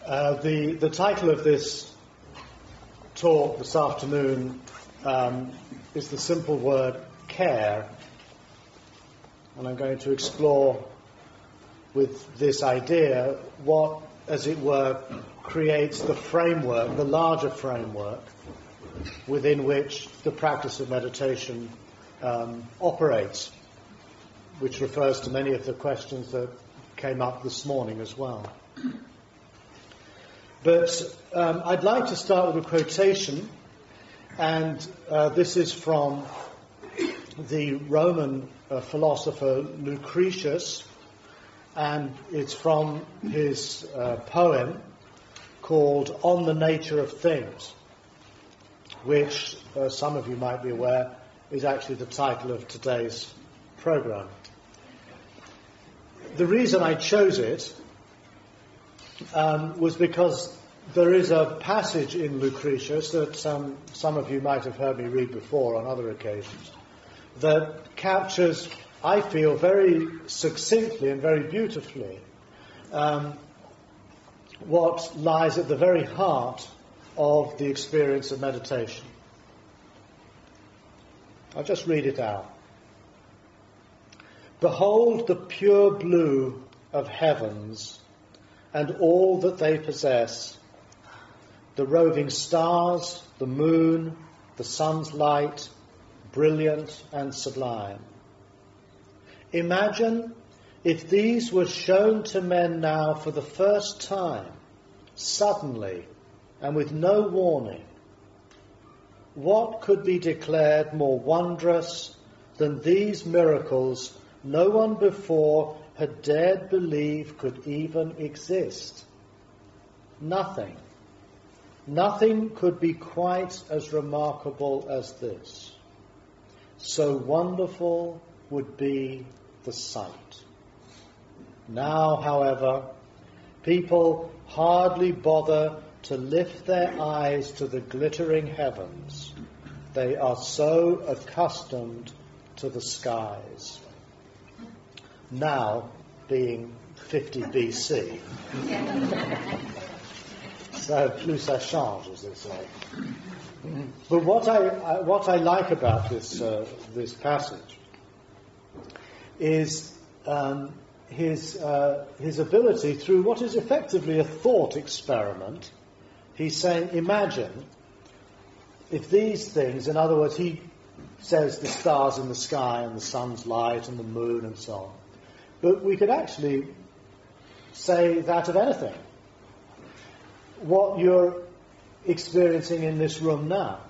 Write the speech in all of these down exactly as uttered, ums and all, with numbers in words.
Uh, the, the title of this talk this afternoon um, is the simple word care, and I'm going to explore with this idea what, as it were, creates the framework, the larger framework within which the practice of meditation um, operates, which refers to many of the questions that came up this morning as well. But um, I'd like to start with a quotation, and uh, this is from the Roman uh, philosopher Lucretius, and it's from his uh, poem called On the Nature of Things, which uh, some of you might be aware is actually the title of today's program. The reason I chose it um, was because there is a passage in Lucretius that um, some of you might have heard me read before on other occasions that captures, I feel, very succinctly and very beautifully um, what lies at the very heart of the experience of meditation. I'll just read it out. Behold the pure blue of heavens and all that they possess, the roving stars, the moon, the sun's light, brilliant and sublime. Imagine if these were shown to men now for the first time, suddenly and with no warning. What could be declared more wondrous than these miracles no one before had dared believe could even exist? Nothing. Nothing could be quite as remarkable as this. So wonderful would be the sight. Now, however, people hardly bother to lift their eyes to the glittering heavens. They are so accustomed to the skies. Now, being fifty B C. So, plus ça change, as they say. But what I what I like about this uh, this passage is um, his uh, his ability, through what is effectively a thought experiment. He's saying, imagine if these things, in other words, he says the stars in the sky and the sun's light and the moon and so on, but we could actually say that of anything. What you're experiencing in this room now,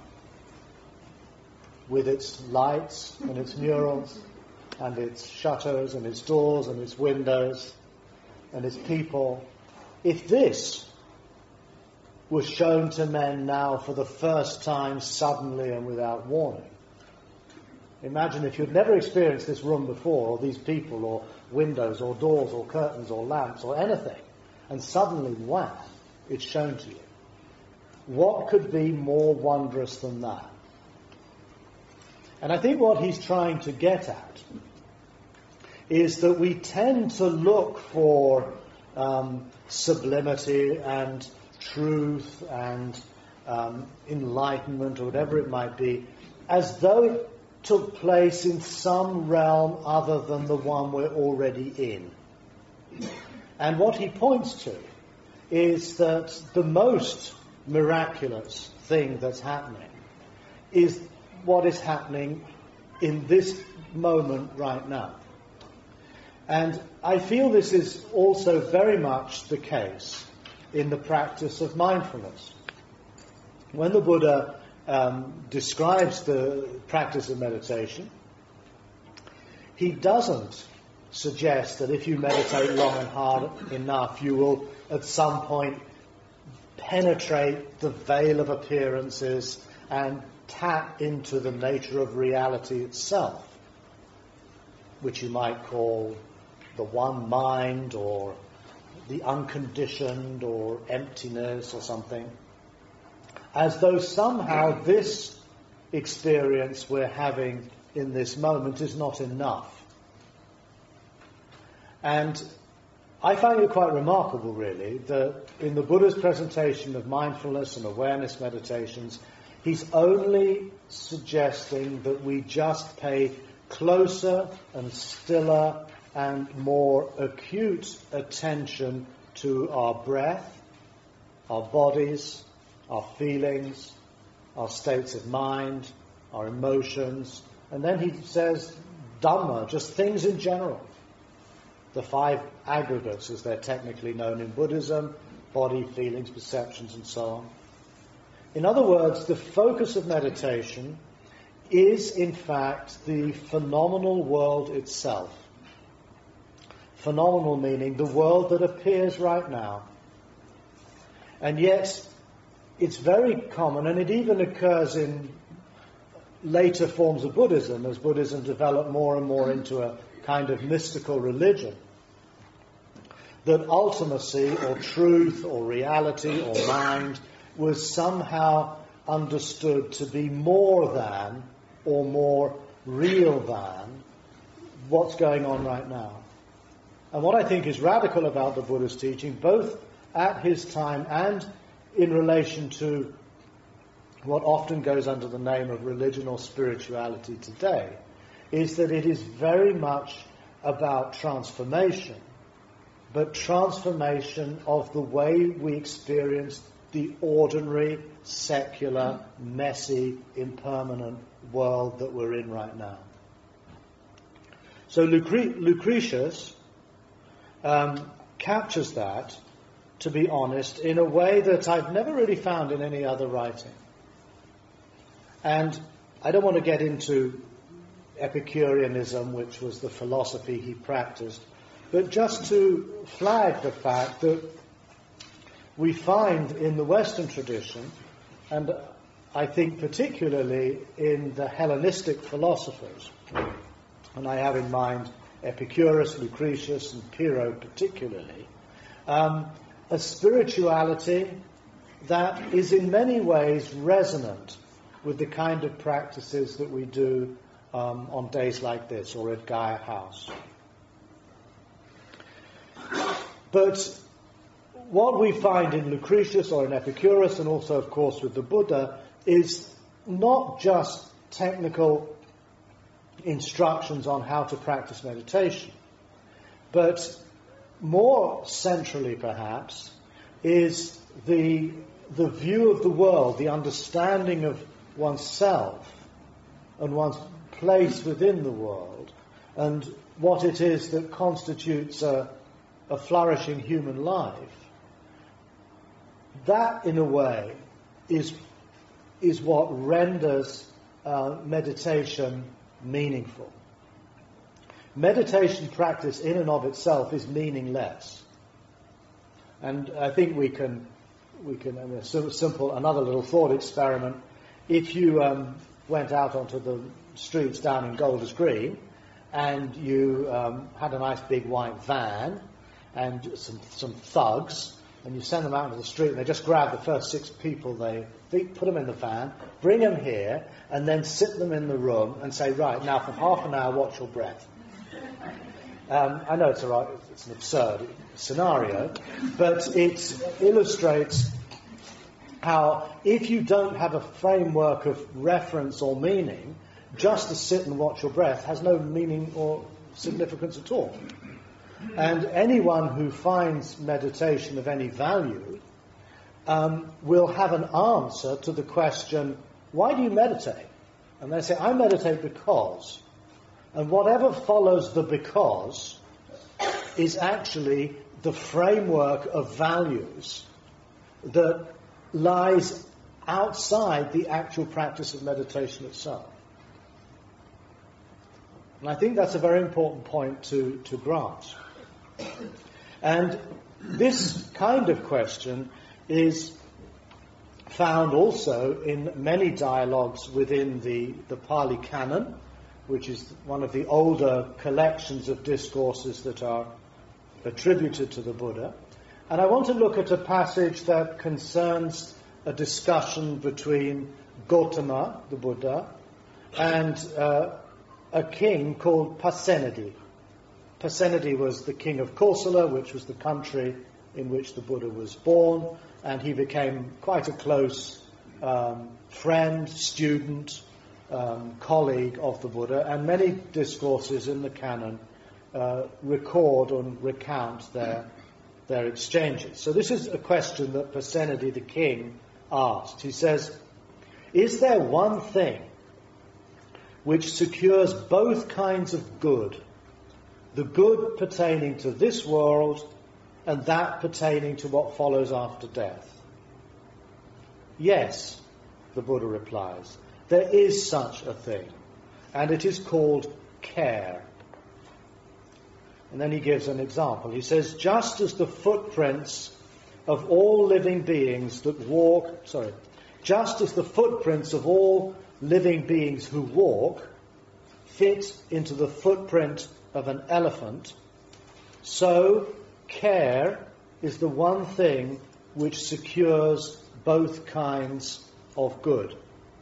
with its lights and its murals and its shutters and its doors and its windows and its people, if this was shown to men now for the first time suddenly and without warning. Imagine if you'd never experienced this room before, or these people, or windows, or doors, or curtains, or lamps, or anything, and suddenly, wow, it's shown to you. What could be more wondrous than that? And I think what he's trying to get at is that we tend to look for um, sublimity and truth and um, enlightenment, or whatever it might be, as though it took place in some realm other than the one we're already in. And what he points to is that the most miraculous thing that's happening is what is happening in this moment right now. And I feel this is also very much the case in the practice of mindfulness. When the Buddha um, describes the practice of meditation, he doesn't suggest that if you meditate long and hard enough, you will at some point penetrate the veil of appearances and tap into the nature of reality itself, which you might call the one mind or the unconditioned or emptiness or something, as though somehow this experience we're having in this moment is not enough. And I find it quite remarkable, really, that in the Buddha's presentation of mindfulness and awareness meditations, he's only suggesting that we just pay closer and stiller and more acute attention to our breath, our bodies, our feelings, our states of mind, our emotions, and then he says Dhamma, just things in general. The five aggregates, as they're technically known in Buddhism, body, feelings, perceptions, and so on. In other words, the focus of meditation is, in fact, the phenomenal world itself. Phenomenal meaning the world that appears right now. And yet, it's very common, and it even occurs in later forms of Buddhism, as Buddhism developed more and more into a kind of mystical religion, that ultimacy or truth or reality or mind was somehow understood to be more than or more real than what's going on right now. And what I think is radical about the Buddha's teaching, both at his time and in relation to what often goes under the name of religion or spirituality today, is that it is very much about transformation, but transformation of the way we experience the ordinary, secular, messy, impermanent world that we're in right now. So Lucre- Lucretius um, captures that, to be honest, in a way that I've never really found in any other writing. And I don't want to get into Epicureanism, which was the philosophy he practiced, but just to flag the fact that we find in the Western tradition, and I think particularly in the Hellenistic philosophers, and I have in mind Epicurus, Lucretius, and Pyrrho particularly, um, a spirituality that is in many ways resonant with the kind of practices that we do um, on days like this or at Gaia House. But what we find in Lucretius or in Epicurus, and also, of course, with the Buddha, is not just technical instructions on how to practice meditation, but more centrally, perhaps, is the the view of the world, the understanding of oneself and one's place within the world, and what it is that constitutes a, a flourishing human life. That, in a way, is is what renders uh, meditation meaningful. Meditation practice in and of itself is meaningless. And I think we can, we can, I mean, a simple, another little thought experiment. If you um, went out onto the streets down in Golders Green and you um, had a nice big white van and some, some thugs, and you send them out into the street and they just grab the first six people they think, put them in the van, bring them here, and then sit them in the room and say, right, now for half an hour watch your breath. Um, I know it's, a, it's an absurd scenario, but it illustrates how if you don't have a framework of reference or meaning, just to sit and watch your breath has no meaning or significance at all. And anyone who finds meditation of any value um, will have an answer to the question, why do you meditate? And they say, I meditate because. And whatever follows the because is actually the framework of values that lies outside the actual practice of meditation itself. And I think that's a very important point to, to grasp. And this kind of question is found also in many dialogues within the, the Pali Canon, which is one of the older collections of discourses that are attributed to the Buddha. And I want to look at a passage that concerns a discussion between Gautama, the Buddha, and uh, a king called Pasenadi. Pasenadi was the king of Kosala, which was the country in which the Buddha was born, and he became quite a close um, friend, student, um, colleague of the Buddha, and many discourses in the canon uh, record and recount their, their exchanges. So this is a question that Pasenadi the king asked. He says, "Is there one thing which secures both kinds of good, the good pertaining to this world and that pertaining to what follows after death?" "Yes," the Buddha replies, "there is such a thing, and it is called care." And then he gives an example. He says, "Just as the footprints of all living beings that walk, sorry, just as the footprints of all living beings who walk fit into the footprint of an elephant, so care is the one thing which secures both kinds of good."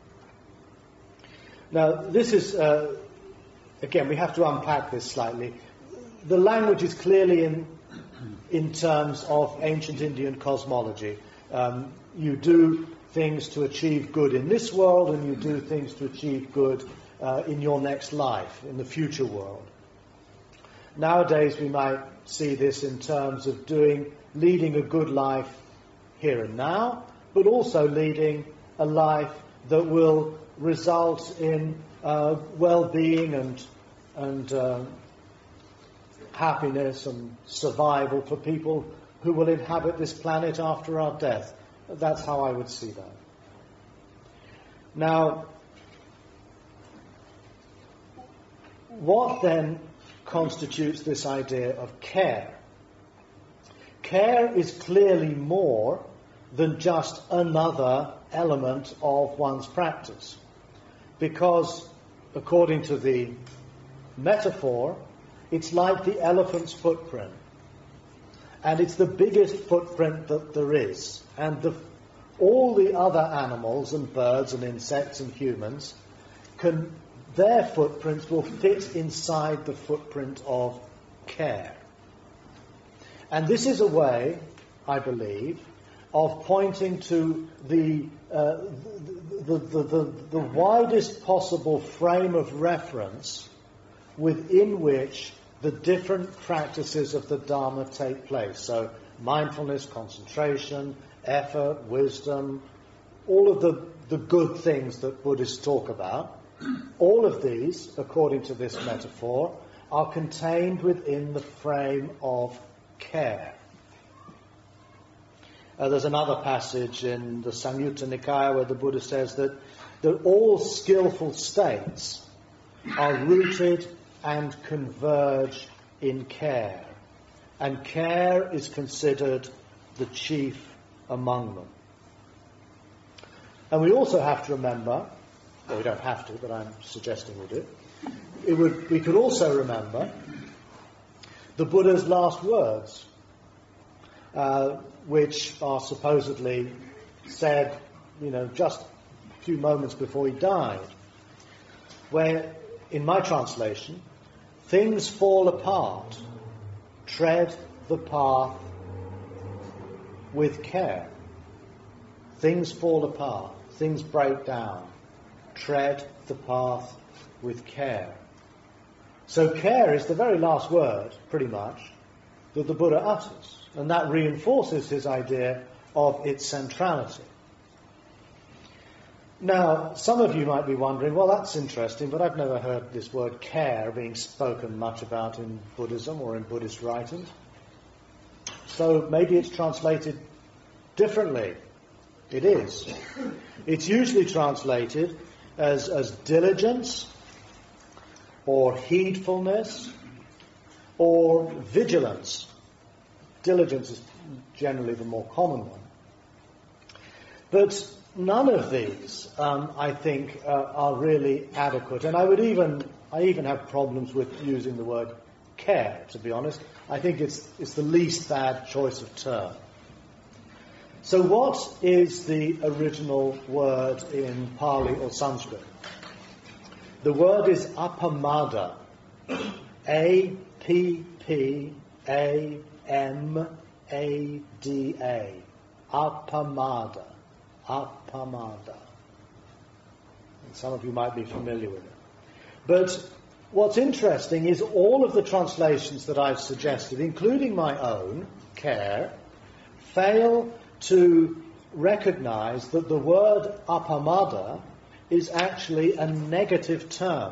Now, this is, uh, again, we have to unpack this slightly. The language is clearly in, in terms of ancient Indian cosmology. Um, you do things to achieve good in this world, and you do things to achieve good uh, in your next life, in the future world. Nowadays, we might see this in terms of doing, leading a good life here and now, but also leading a life that will result in uh, well-being and and uh, happiness and survival for people who will inhabit this planet after our death. That's how I would see that. Now, what then constitutes this idea of care? Care is clearly more than just another element of one's practice, because, according to the metaphor, it's like the elephant's footprint, and it's the biggest footprint that there is, and the, all the other animals and birds and insects and humans can, their footprints will fit inside the footprint of care. And this is a way, I believe, of pointing to the, uh, the, the, the, the widest possible frame of reference within which the different practices of the Dharma take place. So mindfulness, concentration, effort, wisdom, all of the, the good things that Buddhists talk about, all of these, according to this metaphor, are contained within the frame of care. Uh, there's another passage in the Samyutta Nikaya where the Buddha says that, that all skillful states are rooted and converge in care, and care is considered the chief among them. And we also have to remember, well, we don't have to, but I'm suggesting we do, it would, we could also remember the Buddha's last words, uh, which are supposedly said, you know, just a few moments before he died, where, in my translation, things fall apart, tread the path with care. Things fall apart, things break down, tread the path with care. So care is the very last word, pretty much, that the Buddha utters, and that reinforces his idea of its centrality. Now, some of you might be wondering, well, that's interesting, but I've never heard this word care being spoken much about in Buddhism or in Buddhist writings. So maybe it's translated differently. It is. It's usually translated as, as diligence, or heedfulness, or vigilance. Diligence is generally the more common one. But none of these, um, I think, uh, are really adequate. And I would even, I even have problems with using the word care, to be honest. I think it's, it's the least bad choice of term. So what is the original word in Pali or Sanskrit? The word is apamada. A P P A M A D A. Appamada. Appamada. And some of you might be familiar with it. But what's interesting is all of the translations that I've suggested, including my own, Care, fail to recognize that the word appamada is actually a negative term.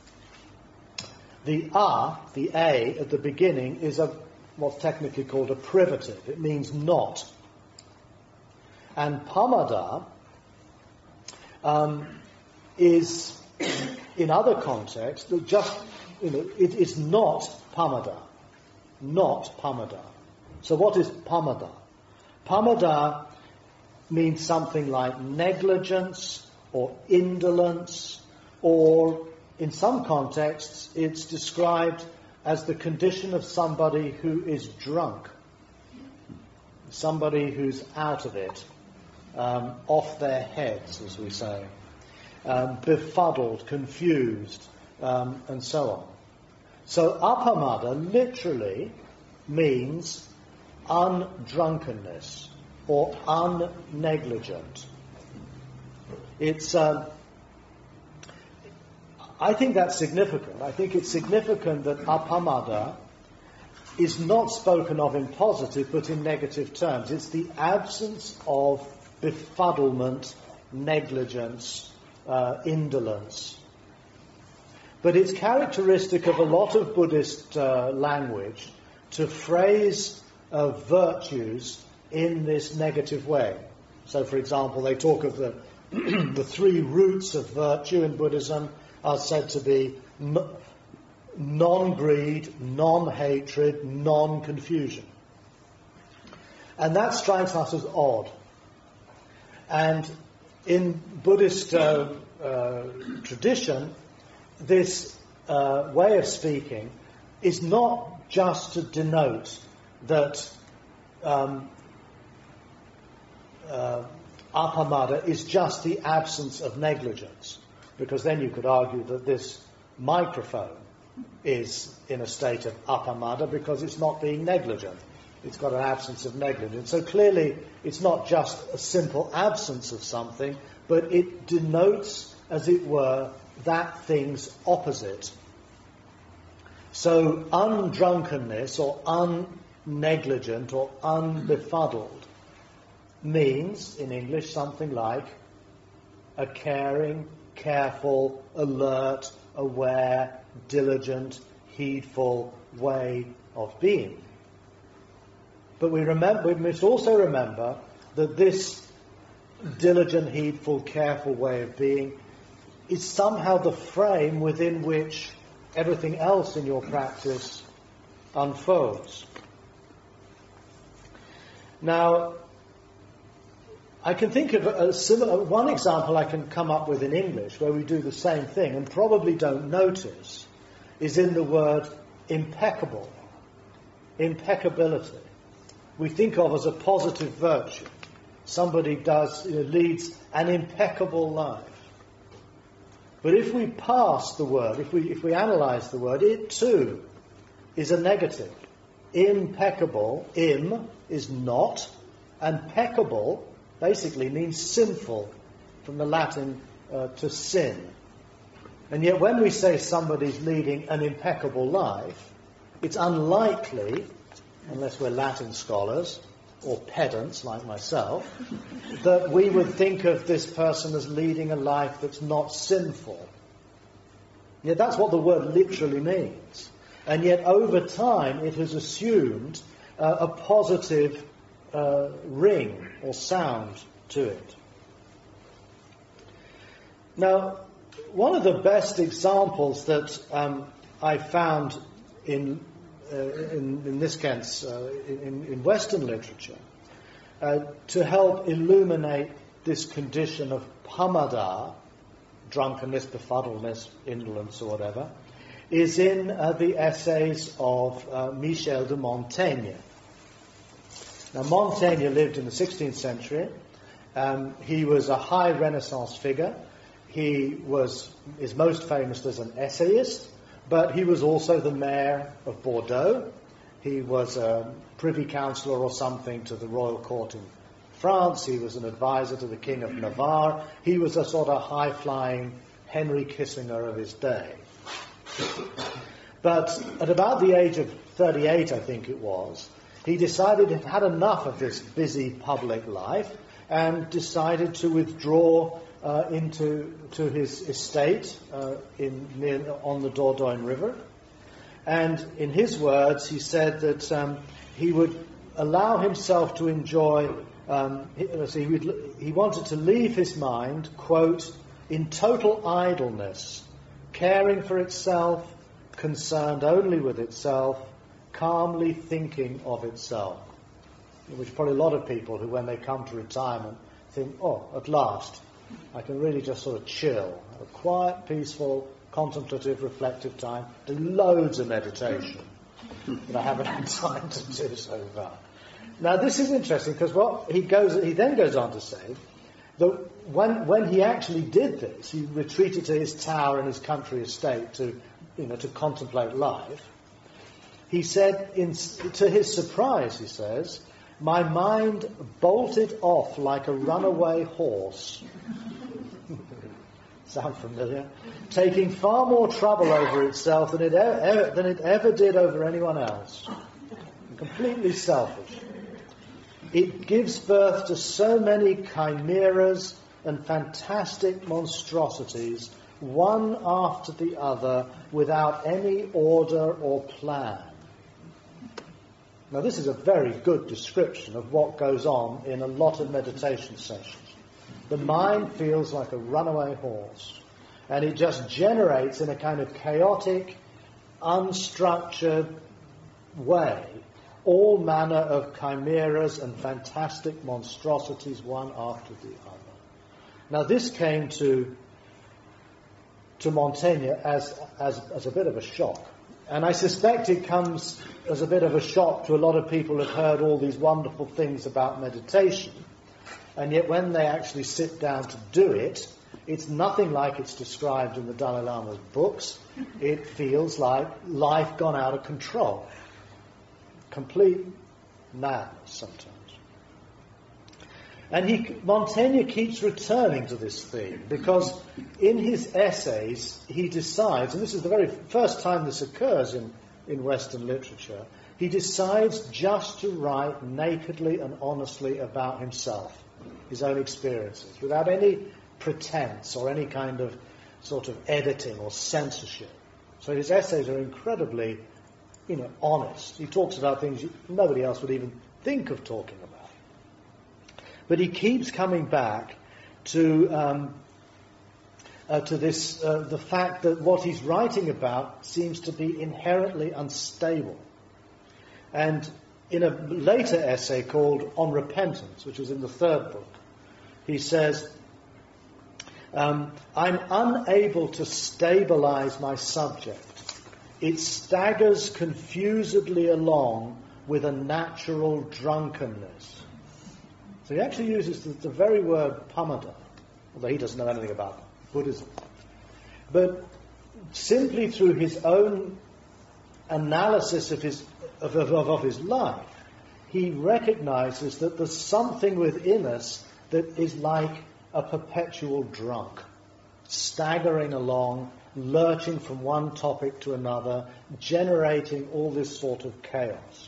The a, the a at the beginning, is a what's technically called a privative. It means not. And pamada um, is, in other contexts, just, you know, it is not pamada. Not pamada. So what is pamada? Pamada means something like negligence or indolence, or in some contexts it's described as the condition of somebody who is drunk, somebody who's out of it, um, off their heads, as we say, um, befuddled, confused, um, and so on. So appamada literally means undrunkenness or unnegligent. It's, um, I think that's significant. I think it's significant that appamada is not spoken of in positive but in negative terms. It's the absence of befuddlement, negligence, uh, indolence. But it's characteristic of a lot of Buddhist uh, language to phrase uh, virtues in this negative way. So, for example, they talk of the the three roots of virtue in Buddhism are said to be n- non-greed, non-hatred, non-confusion. And that strikes us as odd. And in Buddhist uh, uh, tradition, this uh, way of speaking is not just to denote that um, uh, appamada is just the absence of negligence, because then you could argue that this microphone is in a state of appamada because it's not being negligent. It's got an absence of negligence. So clearly it's not just a simple absence of something, but it denotes, as it were, that thing's opposite. So undrunkenness or unnegligent or unbefuddled means, in English, something like a caring, careful, alert, aware, diligent, heedful way of being. But we remember, we must also remember that this diligent, heedful, careful way of being is somehow the frame within which everything else in your practice unfolds. Now, I can think of a similar, one example I can come up with in English where we do the same thing and probably don't notice is in the word impeccable. Impeccability. We think of as a positive virtue. Somebody does, you know, leads an impeccable life. But if we parse the word, if we if we analyse the word, it too is a negative. Impeccable, im is not, and peccable basically means sinful, from the Latin uh, to sin. And yet when we say somebody's leading an impeccable life, it's unlikely, unless we're Latin scholars or pedants like myself, that we would think of this person as leading a life that's not sinful. Yet that's what the word literally means. And yet over time it has assumed uh, a positive uh, ring or sound to it. Now, one of the best examples that um, I found in Uh, in, in this case, uh, in, in Western literature, uh, to help illuminate this condition of pamada, drunkenness, befuddledness, indolence, or whatever, is in uh, the essays of uh, Michel de Montaigne. Now, Montaigne lived in the sixteenth century. Um, he was a high Renaissance figure. He was is most famous as an essayist, but he was also the mayor of Bordeaux. He was a privy councillor or something to the royal court in France. He was an advisor to the King of Navarre. He was a sort of high-flying Henry Kissinger of his day. But at about the age of thirty-eight, I think it was, he decided he'd had enough of this busy public life and decided to withdraw uh, into to his estate uh, in near, on the Dordogne River. And in his words, he said that um, he would allow himself to enjoy, um, he, he, would, he wanted to leave his mind, quote, in total idleness, caring for itself, concerned only with itself, calmly thinking of itself. Which probably a lot of people who, when they come to retirement, think, oh, at last, I can really just sort of chill, have a quiet, peaceful, contemplative, reflective time, do loads of meditation, but I haven't had time to do so far. Now, this is interesting because what he goes, he then goes on to say that when when he actually did this, he retreated to his tower and his country estate to, you know, to contemplate life. He said, in, to his surprise, he says, my mind bolted off like a runaway horse. Sound familiar? Taking far more trouble over itself than it, ever, than it ever did over anyone else. Completely selfish. It gives birth to so many chimeras and fantastic monstrosities, one after the other, without any order or plan. Now, this is a very good description of what goes on in a lot of meditation sessions. The mind feels like a runaway horse, and it just generates in a kind of chaotic, unstructured way all manner of chimeras and fantastic monstrosities, one after the other. Now, this came to to Montaigne as as as a bit of a shock. And I suspect it comes as a bit of a shock to a lot of people who have heard all these wonderful things about meditation. And yet when they actually sit down to do it, it's nothing like it's described in the Dalai Lama's books. It feels like life gone out of control. Complete madness sometimes. And he, Montaigne keeps returning to this theme because in his essays he decides, and this is the very first time this occurs in, in Western literature, he decides just to write nakedly and honestly about himself, his own experiences, without any pretense or any kind of sort of editing or censorship. So his essays are incredibly, you know, honest. He talks about things nobody else would even think of talking about. But he keeps coming back to um, uh, to this uh, the fact that what he's writing about seems to be inherently unstable. And in a later essay called On Repentance, which was in the third book, he says, um, I'm unable to stabilize my subject. It staggers confusedly along with a natural drunkenness. So he actually uses the, the very word pamada, although he doesn't know anything about Buddhism. But simply through his own analysis of his of, of, of his life, he recognizes that there's something within us that is like a perpetual drunk, staggering along, lurching from one topic to another, generating all this sort of chaos.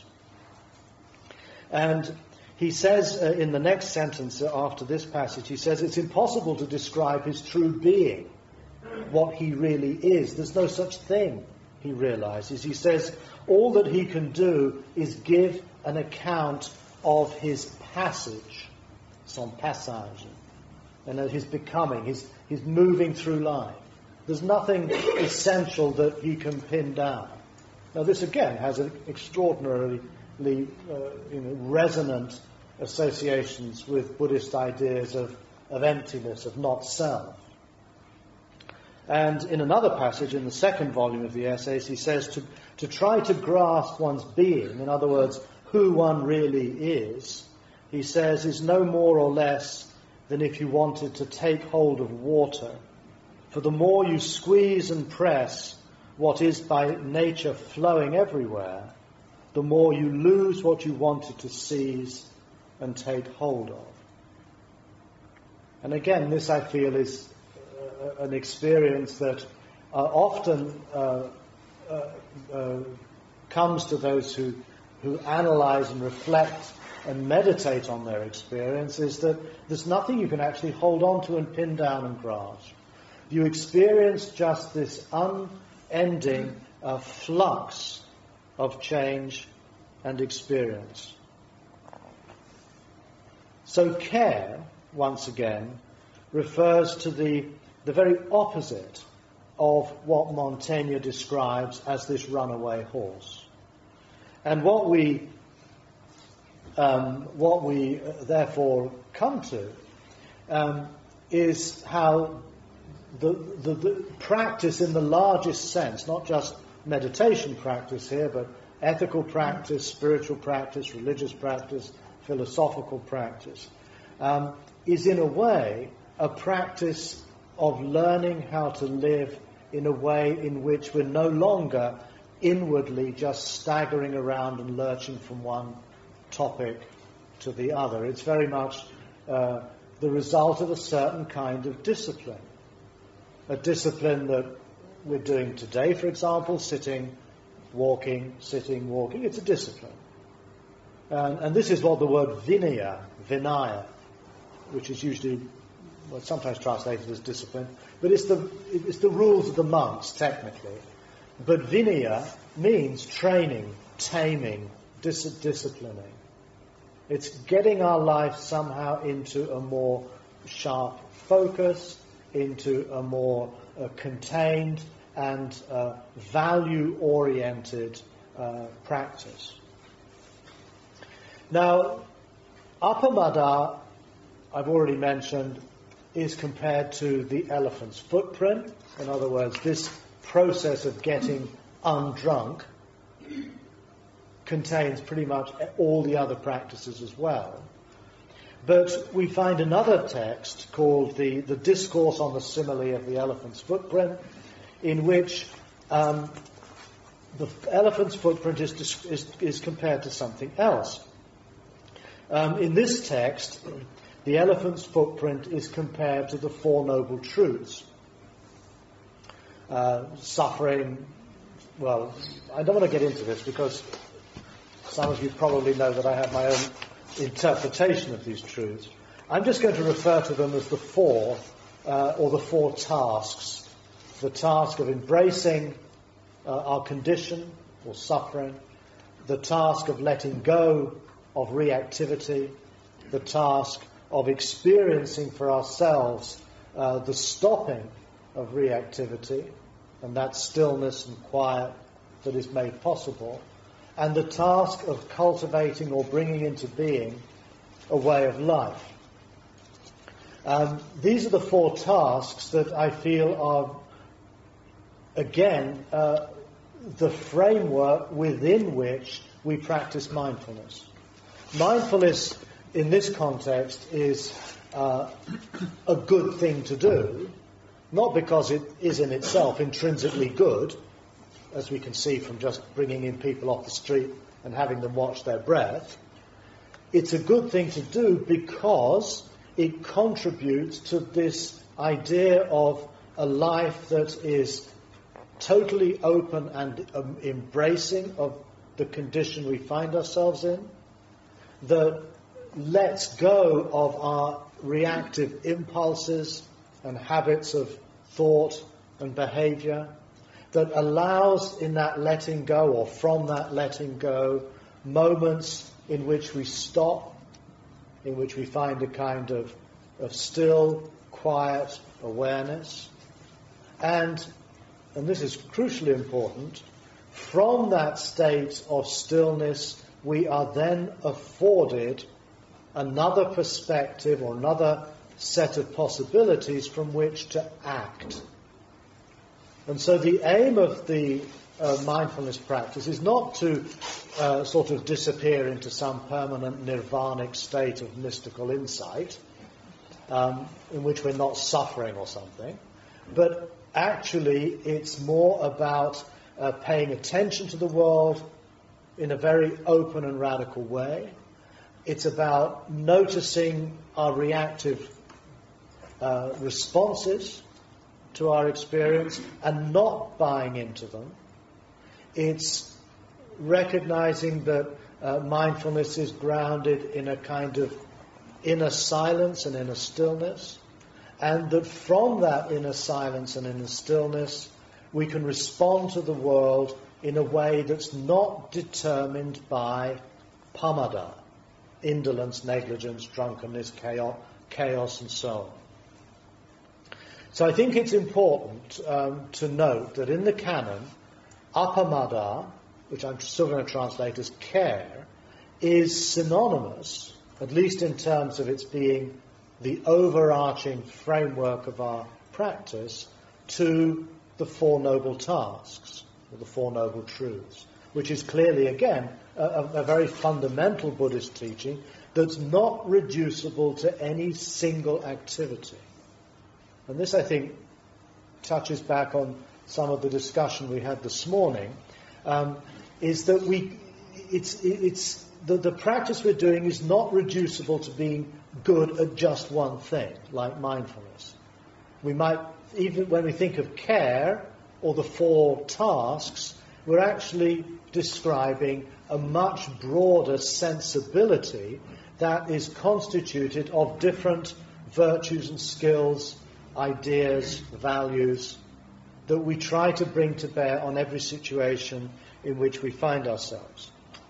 And he says uh, in the next sentence after this passage, he says it's impossible to describe his true being, what he really is. There's no such thing, he realizes. He says all that he can do is give an account of his passage, son passage, and of his becoming, his, his moving through life. There's nothing essential that he can pin down. Now this again has an extraordinarily uh, you know, resonant associations with Buddhist ideas of, of emptiness, of not self. And in another passage, in the second volume of the essays, he says to, to try to grasp one's being, in other words, who one really is, he says, is no more or less than if you wanted to take hold of water. For the more you squeeze and press, what is by nature flowing everywhere, the more you lose what you wanted to seize and take hold of. And again, this I feel is uh, an experience that uh, often uh, uh, uh, comes to those who, who analyze and reflect and meditate on their experience, is that there's nothing you can actually hold on to and pin down and grasp. You experience just this unending uh, flux of change and experience. So care, once again, refers to the, the very opposite of what Montaigne describes as this runaway horse. And what we um, what we uh, therefore come to um, is how the, the, the practice in the largest sense, not just meditation practice here, but ethical practice, spiritual practice, religious practice, philosophical practice, um, is in a way a practice of learning how to live in a way in which we're no longer inwardly just staggering around and lurching from one topic to the other. It's very much uh, the result of a certain kind of discipline. A discipline that we're doing today, for example, sitting, walking, sitting, walking. It's a discipline. And, and this is what the word vinaya, vinaya, which is usually, well, sometimes translated as discipline, but it's the, it's the rules of the monks, technically. But vinaya means training, taming, dis- disciplining. It's getting our life somehow into a more sharp focus, into a more uh, contained and uh, value-oriented uh, practice. Now, Appamada, I've already mentioned, is compared to the elephant's footprint. In other words, this process of getting undrunk contains pretty much all the other practices as well. But we find another text called the, the Discourse on the Simile of the Elephant's Footprint, in which um, the elephant's footprint is, is, is compared to something else. Um, in this text, the elephant's footprint is compared to the Four Noble Truths. Uh, suffering, well, I don't want to get into this because some of you probably know that I have my own interpretation of these truths. I'm just going to refer to them as the four, uh, or the four tasks. The task of embracing uh, our condition or suffering, the task of letting go of reactivity, the task of experiencing for ourselves uh, the stopping of reactivity, and that stillness and quiet that is made possible, and the task of cultivating or bringing into being a way of life. Um, these are the four tasks that I feel are, again, uh, the framework within which we practice mindfulness. Mindfulness, in this context, is uh, a good thing to do, not because it is in itself intrinsically good, as we can see from just bringing in people off the street and having them watch their breath. It's a good thing to do because it contributes to this idea of a life that is totally open and um, embracing of the condition we find ourselves in, that lets go of our reactive impulses and habits of thought and behavior, that allows in that letting go, or from that letting go, moments in which we stop, in which we find a kind of, of still, quiet awareness. And, and this is crucially important, from that state of stillness, we are then afforded another perspective or another set of possibilities from which to act. And so the aim of the uh, mindfulness practice is not to uh, sort of disappear into some permanent nirvanic state of mystical insight, um, in which we're not suffering or something, but actually it's more about uh, paying attention to the world in a very open and radical way. It's about noticing our reactive uh, responses to our experience and not buying into them. It's recognizing that uh, mindfulness is grounded in a kind of inner silence and inner stillness, and that from that inner silence and inner stillness we can respond to the world in a way that's not determined by pamada, indolence, negligence, drunkenness, chaos, chaos and so on. So I think it's important um, to note that in the canon, apamada, which I'm still going to translate as care, is synonymous, at least in terms of its being the overarching framework of our practice, to the Four Noble Tasks, or the Four Noble Truths, which is clearly, again, a, a very fundamental Buddhist teaching that's not reducible to any single activity. And this, I think, touches back on some of the discussion we had this morning, um, is that we, it's, it's the, the practice we're doing is not reducible to being good at just one thing, like mindfulness. We might, even when we think of care or the four tasks, we're actually describing a much broader sensibility that is constituted of different virtues and skills, ideas, values, that we try to bring to bear on every situation in which we find ourselves.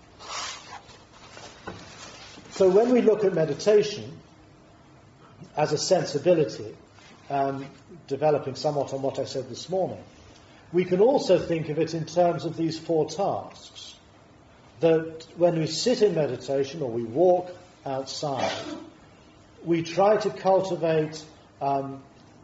So when we look at meditation as a sensibility, um, developing somewhat on what I said this morning, we can also think of it in terms of these four tasks. That when we sit in meditation or we walk outside, we try to cultivate um,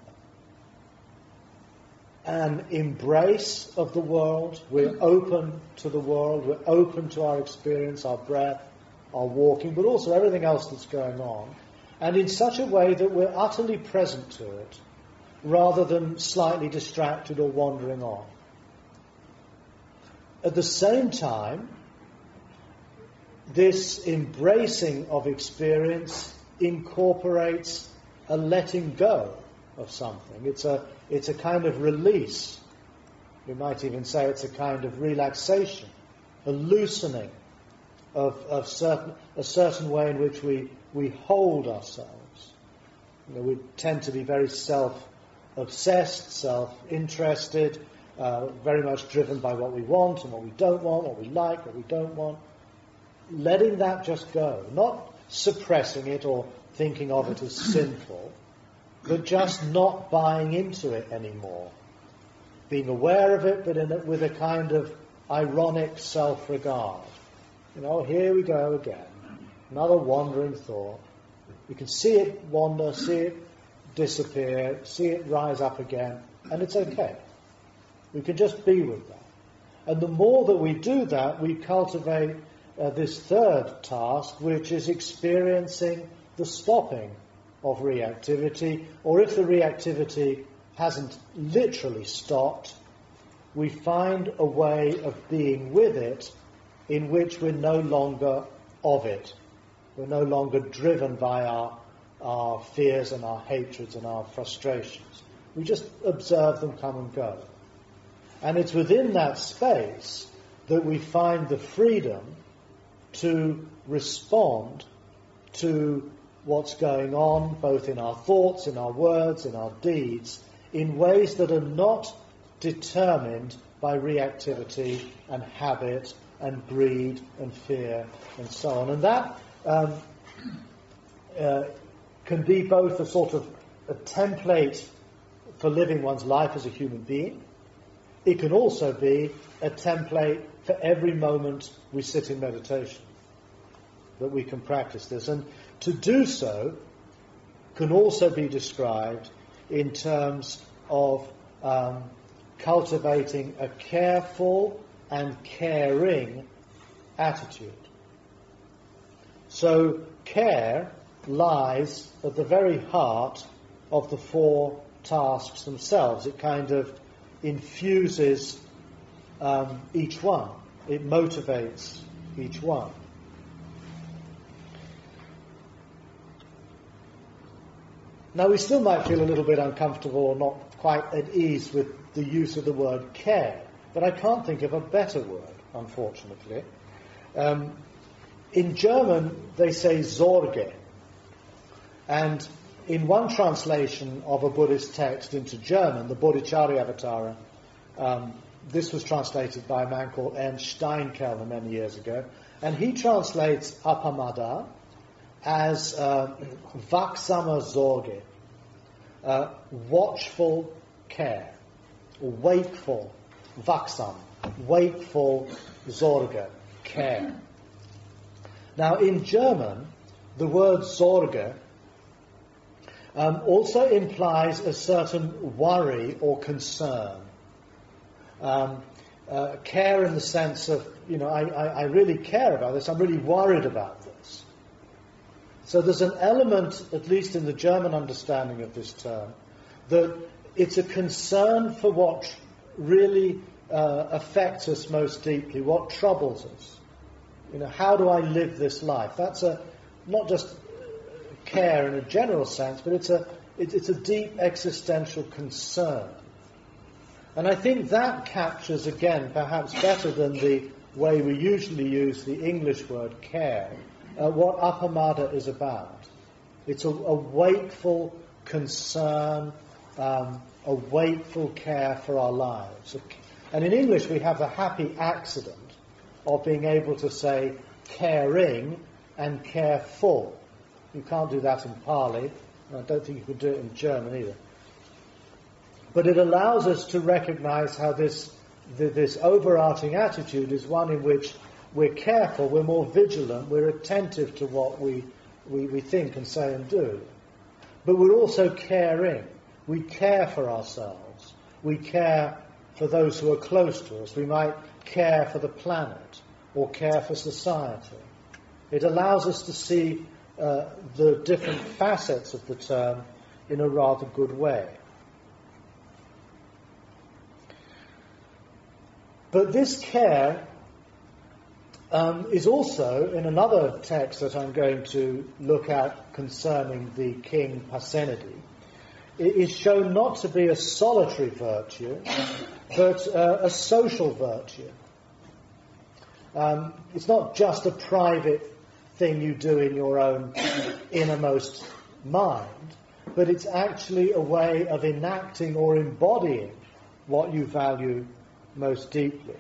an embrace of the world. We're open to the world, we're open to our experience, our breath, our walking, but also everything else that's going on, and in such a way that we're utterly present to it, rather than slightly distracted or wandering on. At the same time, this embracing of experience incorporates a letting go of something. It's a it's a kind of release. We might even say it's a kind of relaxation, a loosening of, of certain a certain way in which we, we hold ourselves. You know, we tend to be very self-obsessed, self-interested, uh, very much driven by what we want and what we don't want, what we like, what we don't want. Letting that just go, not suppressing it or thinking of it as sinful, but just not buying into it anymore. Being aware of it, but in a, with a kind of ironic self-regard. You know, here we go again. Another wandering thought. We can see it wander, see it disappear, see it rise up again, and it's okay. We can just be with that. And the more that we do that, we cultivate uh, this third task, which is experiencing the stopping of reactivity, or if the reactivity hasn't literally stopped, we find a way of being with it in which we're no longer of it. We're no longer driven by our, our fears and our hatreds and our frustrations. We just observe them come and go. And it's within that space that we find the freedom to respond to what's going on, both in our thoughts, in our words, in our deeds, in ways that are not determined by reactivity and habit and greed and fear and so on. And that um, uh, can be both a sort of a template for living one's life as a human being. It can also be a template for every moment we sit in meditation, that we can practice this. And to do so can also be described in terms of um, cultivating a careful and caring attitude. So care lies at the very heart of the Four tasks themselves. It kind of infuses um, each one. It motivates each one. Now, we still might feel a little bit uncomfortable or not quite at ease with the use of the word care, but I can't think of a better word, unfortunately. Um, in German, they say Sorge, and in one translation of a Buddhist text into German, the Bodhicharyavatara, um, this was translated by a man called Ernst Steinkellner many years ago, and he translates Appamada as uh, wachsame Sorge, uh, watchful care, or wakeful, wachsam, wakeful Sorge, care. Now, in German, the word Sorge um, also implies a certain worry or concern. Um, uh, care in the sense of, you know, I, I, I really care about this, I'm really worried about this. So there's an element, at least in the German understanding of this term, that it's a concern for what really uh, affects us most deeply, what troubles us. You know, how do I live this life? That's a not just care in a general sense, but it's a it, it's a deep existential concern. And I think that captures, again, perhaps better than the way we usually use the English word care, uh, what Appamada is about. It's a, a wakeful concern, um, a wakeful care for our lives. And in English we have the happy accident of being able to say caring and careful. You can't do that in Pali, and I don't think you could do it in German either. But it allows us to recognize how this this overarching attitude is one in which we're careful, we're more vigilant, we're attentive to what we, we, we think and say and do. But we're also caring. We care for ourselves. We care for those who are close to us. We might care for the planet or care for society. It allows us to see uh, the different facets of the term in a rather good way. But this care um, is also, in another text that I'm going to look at concerning the king Pasenadi, it is shown not to be a solitary virtue, but uh, a social virtue. Um, it's not just a private thing you do in your own innermost mind, but it's actually a way of enacting or embodying what you value most deeply.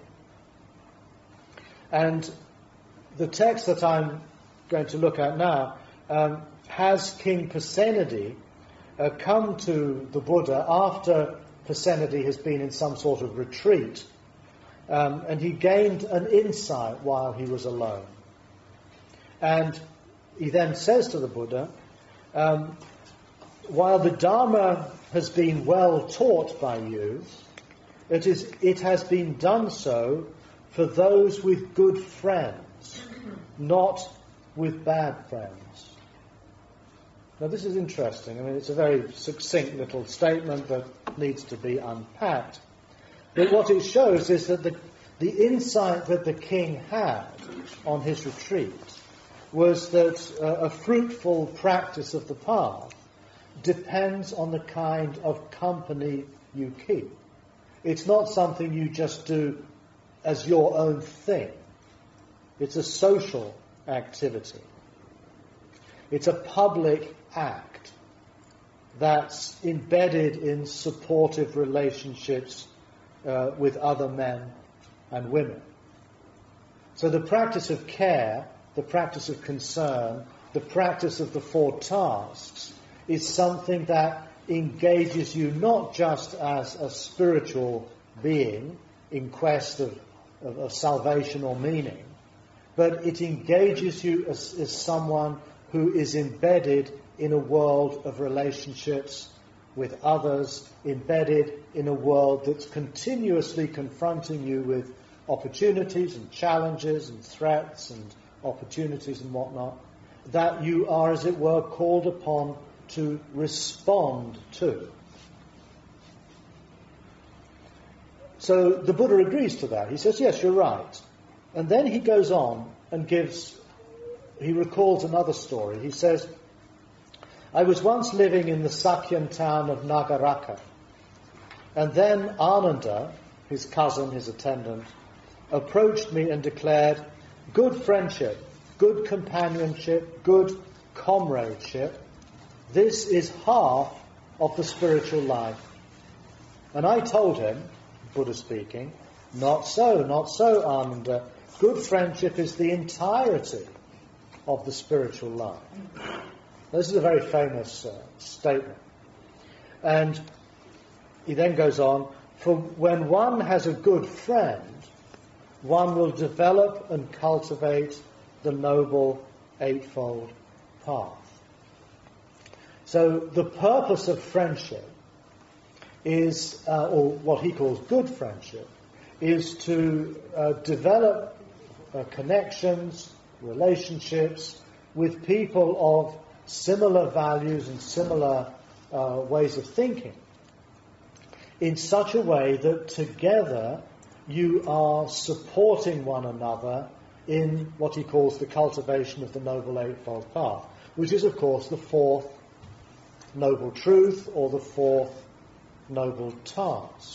And the text that I'm going to look at now um, has King Pasenadi uh, come to the Buddha after Pasenadi has been in some sort of retreat, um, and he gained an insight while he was alone. And he then says to the Buddha, um, while the Dharma has been well taught by you, It is. It has been done so for those with good friends, not with bad friends. Now this is interesting. I mean, it's a very succinct little statement that needs to be unpacked. But what it shows is that the, the insight that the king had on his retreat was that uh, a fruitful practice of the path depends on the kind of company you keep. It's not something you just do as your own thing. It's a social activity. It's a public act that's embedded in supportive relationships uh, with other men and women. So the practice of care, the practice of concern, the practice of the four tasks is something that engages you not just as a spiritual being in quest of, of, of salvation or meaning, but it engages you as, as someone who is embedded in a world of relationships with others, embedded in a world that's continuously confronting you with opportunities and challenges and threats and opportunities and whatnot, that you are, as it were, called upon to respond to. So the Buddha agrees to that. He says, yes, you're right. And then he goes on and gives, he recalls another story. He says, I was once living in the Sakyan town of Nagaraka, and then Ananda, his cousin, his attendant, approached me and declared, good friendship, good companionship, good comradeship, this is half of the spiritual life. And I told him, Buddha speaking, not so, not so, Ananda. Good friendship is the entirety of the spiritual life. This is a very famous uh, statement. And he then goes on, for when one has a good friend, one will develop and cultivate the noble eightfold path. So the purpose of friendship is, uh, or what he calls good friendship, is to uh, develop uh, connections, relationships with people of similar values and similar uh, ways of thinking, in such a way that together you are supporting one another in what he calls the cultivation of the Noble Eightfold Path, which is, of course, the fourth noble truth or the fourth noble task.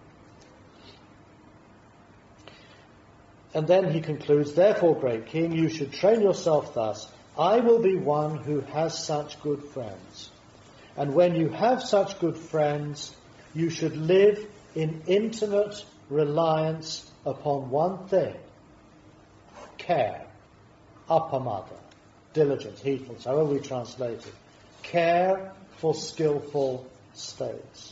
And then he concludes, therefore, great king, you should train yourself thus. I will be one who has such good friends. And when you have such good friends, you should live in intimate reliance upon one thing: care, appamada, diligence, heedfulness, however we translate it. Care for skillful states.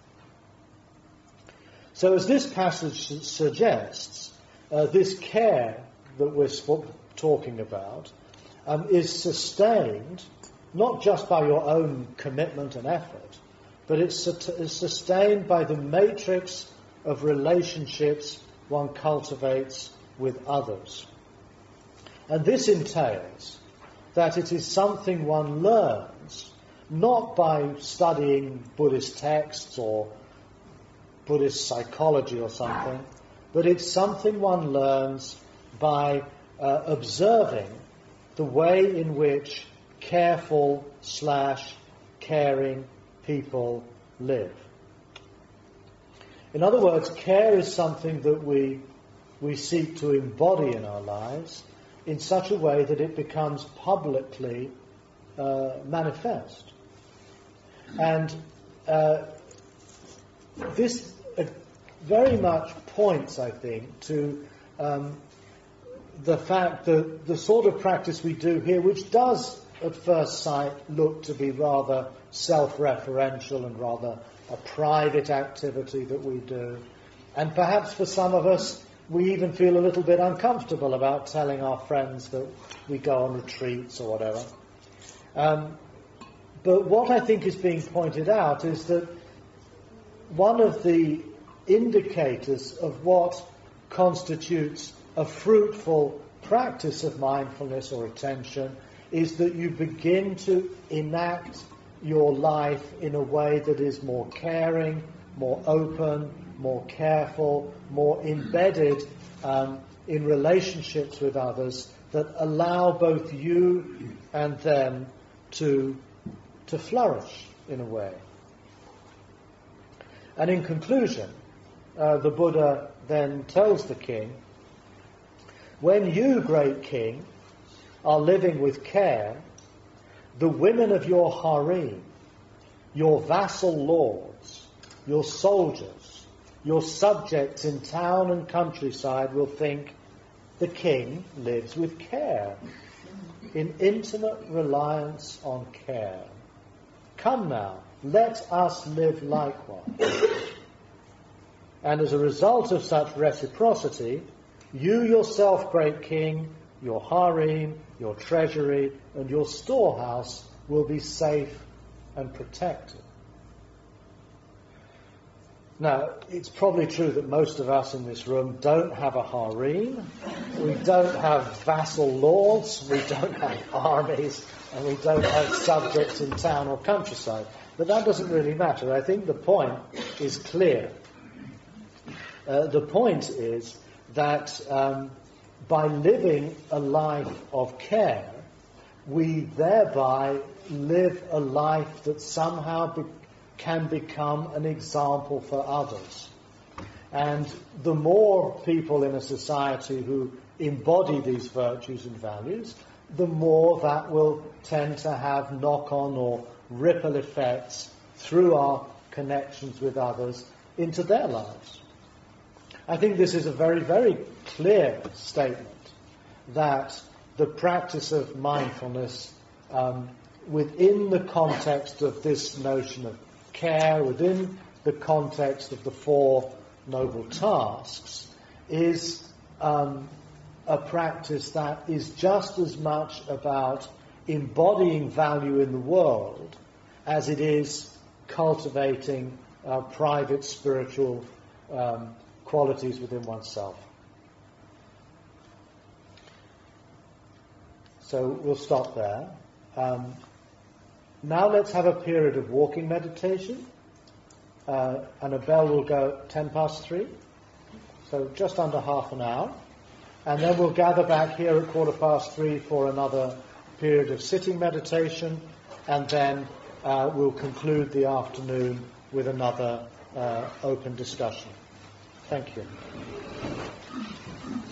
So as this passage su- suggests, uh, this care that we're sp- talking about um, is sustained not just by your own commitment and effort, but it's, su- is sustained by the matrix of relationships one cultivates with others. And this entails that it is something one learns not by studying Buddhist texts or Buddhist psychology or something, but it's something one learns by uh, observing the way in which careful slash caring people live. In other words, care is something that we we seek to embody in our lives in such a way that it becomes publicly uh, manifest. And uh, this uh, very much points, I think, to um, the fact that the sort of practice we do here, which does at first sight look to be rather self-referential and rather a private activity that we do, and perhaps for some of us we even feel a little bit uncomfortable about telling our friends that we go on retreats or whatever. Um, but what I think is being pointed out is that one of the indicators of what constitutes a fruitful practice of mindfulness or attention is that you begin to enact your life in a way that is more caring, more open, more careful, more embedded um, in relationships with others that allow both you and them to, to flourish in a way. And in conclusion, uh, the Buddha then tells the king, when you, great king, are living with care, the women of your harem, your vassal lords, your soldiers, your subjects in town and countryside will think the king lives with care, in intimate reliance on care. Come now, let us live likewise. And as a result of such reciprocity, you yourself, great king, your harem, your treasury, and your storehouse will be safe and protected. Now, it's probably true that most of us in this room don't have a harem, we don't have vassal lords, we don't have armies, and we don't have subjects in town or countryside. But that doesn't really matter. I think the point is clear. Uh, the point is that um, by living a life of care, we thereby live a life that somehow be- can become an example for others. And the more people in a society who embody these virtues and values, the more that will tend to have knock-on or ripple effects through our connections with others into their lives. I think this is a very, very clear statement that the practice of mindfulness um, within the context of this notion of care, within the context of the Four Noble Tasks, is um, a practice that is just as much about embodying value in the world as it is cultivating uh, private spiritual um, qualities within oneself. So we'll stop there. Um, now let's have a period of walking meditation. Uh, and a bell will go at ten past three. So just under half an hour. And then we'll gather back here at quarter past three for another period of sitting meditation. And then uh, we'll conclude the afternoon with another uh, open discussion. Thank you.